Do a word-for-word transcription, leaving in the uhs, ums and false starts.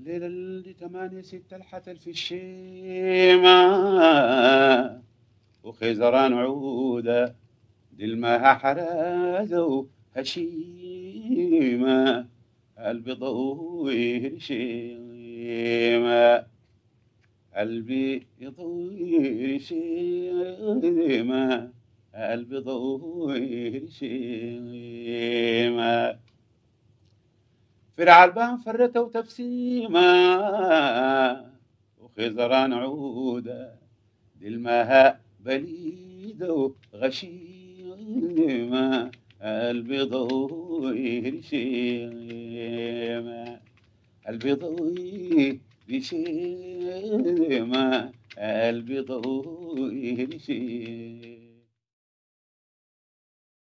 الليلة اللي تمانية ستة الحتل في الشيمة وخزران عودة دلمها حرازة وهشيمة قلبي ضوي شيمة قلبي يطوي شيمة قلبي ضوي شيمة فرع البان فرته وتفسيمة وخزران عودة دلمها بليدة وغشيمة قلبي ضوي شيمة قلبي ضوي بشيمة قلبي ضوي شيمة